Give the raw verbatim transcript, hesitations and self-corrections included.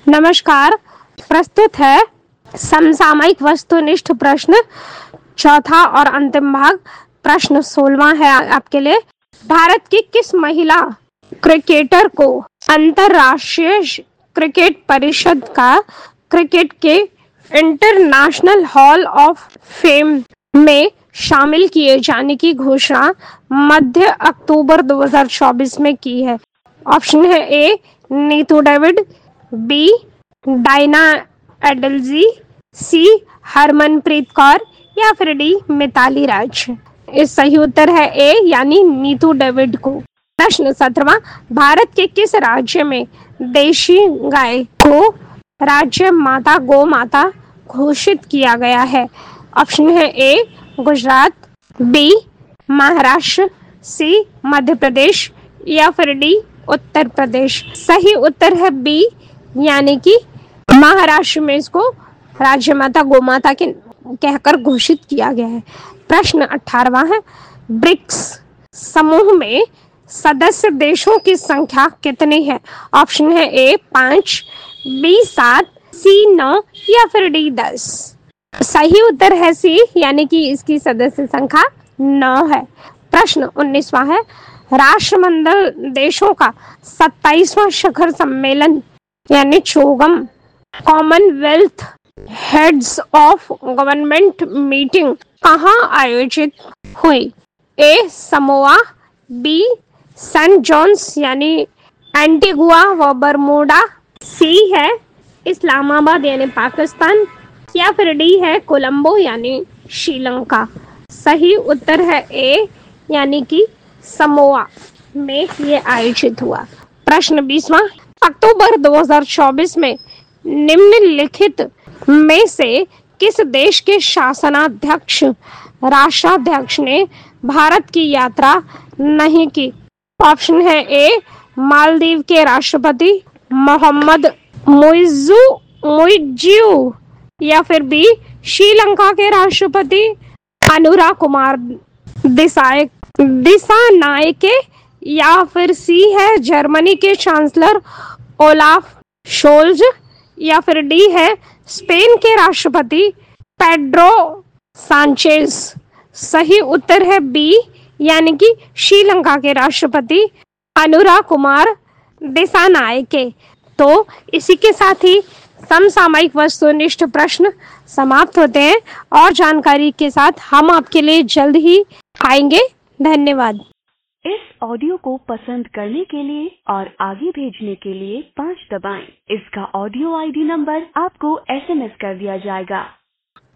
नमस्कार, प्रस्तुत है समसामयिक वस्तुनिष्ठ प्रश्न, चौथा और अंतिम भाग। प्रश्न सोलवा है आपके लिए। भारत की किस महिला क्रिकेटर को अंतरराष्ट्रीय क्रिकेट परिषद का क्रिकेट के इंटरनेशनल हॉल ऑफ फेम में शामिल किए जाने की घोषणा मध्य अक्टूबर दो हज़ार चौबीस में की है? ऑप्शन है A Neetu David, B Diana Edulji, C Harmanpreet Kaur या फिर डी मिताली राज। इस सही उत्तर है ए यानी नीतू डेविड को। प्रश्न सत्रहवां, भारत के किस राज्य में देशी गाय को राज्य माता गौ माता घोषित किया गया है? ऑप्शन है A Gujarat, B Maharashtra, C Madhya Pradesh या फिर डी उत्तर प्रदेश। सही उत्तर है बी यानी कि महाराष्ट्र में इसको राज्य माता गौ माता के कहकर घोषित किया गया है। प्रश्न अठारहवां है, ब्रिक्स समूह में सदस्य देशों की संख्या कितनी है? ऑप्शन है ए पांच, बी सात, सी नौ या फिर डी दस। सही उत्तर है सी यानी कि इसकी सदस्य संख्या नौ है। प्रश्न उन्नीसवां है, राष्ट्रमंडल देशों का सत्ताईसवां शिखर सम्मेलन यानी CHOGM Commonwealth Heads of Government Meeting कहाँ आयोजित हुई? A Samoa, B Saint John's यानी एंटीगुआ व बरमूडा, सी है इस्लामाबाद यानी पाकिस्तान या फिर डी है कोलंबो यानी श्रीलंका। सही उत्तर है ए यानी कि समोआ में ये आयोजित हुआ। प्रश्न बीसवां, अक्टूबर दो हज़ार चौबीस में निम्नलिखित में से किस देश के शासनाध्यक्ष राष्ट्राध्यक्ष ने भारत की यात्रा नहीं की? ऑप्शन है ए मालदीव के राष्ट्रपति मोहम्मद मुइज़्ज़ू मुइज़्ज़ू या फिर बी श्रीलंका के राष्ट्रपति अनुरा कुमार दिसाय दिसानायके या फिर सी है जर्मनी के चांसलर ओलाफ शोल्ज या फिर डी है स्पेन के राष्ट्रपति पेड्रो सांचेज। सही उत्तर है बी यानी कि श्रीलंका के राष्ट्रपति अनुरा कुमार दिसानायके। तो इसी के साथ ही समसामयिक वस्तुनिष्ठ प्रश्न समाप्त होते हैं और जानकारी के साथ हम आपके लिए जल्द ही आएंगे। धन्यवाद। इस ऑडियो को पसंद करने के लिए और आगे भेजने के लिए पाँच दबाएं। इसका ऑडियो आईडी नंबर आपको एसएमएस कर दिया जाएगा।